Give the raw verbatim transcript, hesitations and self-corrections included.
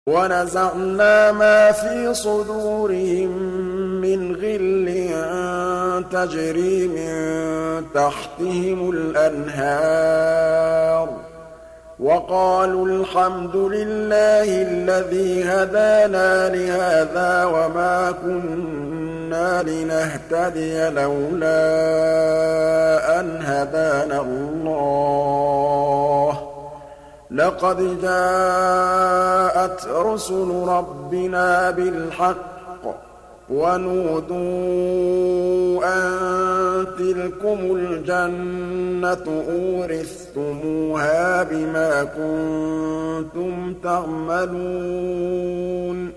وَنَزَعْنَا مَا فِي صُدُورِهِم مِّنْ غِلٍّ تَجْرِي مِن تَحْتِهِمُ الْأَنْهَارُ وَقَالُوا الْحَمْدُ لِلَّهِ الَّذِي هَدَانَا لِهَٰذَا وَمَا كُنَّا لِنَهْتَدِيَ لَوْلَا أَنْ هَدَانَا اللَّهُ ۖ لَقَدْ جَاءَتْ رُسُلُ رَبِّنَا بِالْحَقِّ ۖ وَنُودُوا أَن تِلْكُمُ الْجَنَّةُ أُورِثْتُمُوهَا بِمَا كُنتُمْ تَعْمَلُونَ